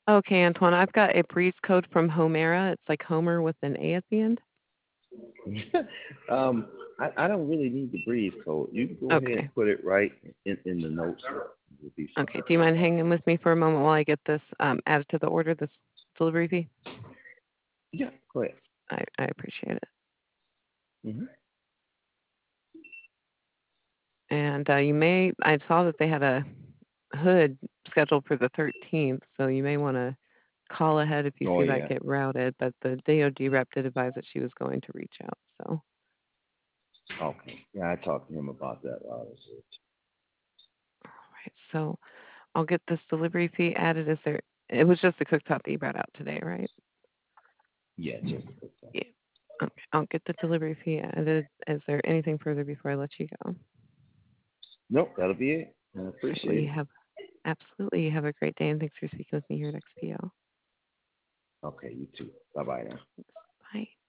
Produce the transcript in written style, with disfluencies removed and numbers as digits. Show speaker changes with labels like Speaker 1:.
Speaker 1: Okay, Antoine, I've got a breeze code from Homera. It's like Homer with an A at the end.
Speaker 2: um, I don't really need the breeze code. You can go ahead
Speaker 1: Okay.
Speaker 2: and put it right in the notes. Will be
Speaker 1: Okay.
Speaker 2: fine.
Speaker 1: Do you mind hanging with me for a moment while I get this added to the order, this delivery fee?
Speaker 2: Yeah, go ahead.
Speaker 1: I appreciate it.
Speaker 2: Hmm.
Speaker 1: And I saw that they had a hood scheduled for the 13th, so you may want to call ahead if you
Speaker 2: Oh
Speaker 1: see that
Speaker 2: yeah.
Speaker 1: get routed. But the DOD rep did advise that she was going to reach out. So,
Speaker 2: Okay. Yeah, I talked to him about that while I was
Speaker 1: all right. So I'll get this delivery fee added. It was just the cooktop that you brought out today, right?
Speaker 2: Yeah, just a quick thing.
Speaker 1: Yeah. Okay. I'll get the delivery fee added. Is there anything further before I let you go? All
Speaker 2: Nope, that'll be it. I
Speaker 1: right. Well,
Speaker 2: appreciate
Speaker 1: you
Speaker 2: it.
Speaker 1: have absolutely. You have a great day, and thanks for speaking with me here at XPO.
Speaker 2: Okay, you too. Bye bye now.
Speaker 1: Bye.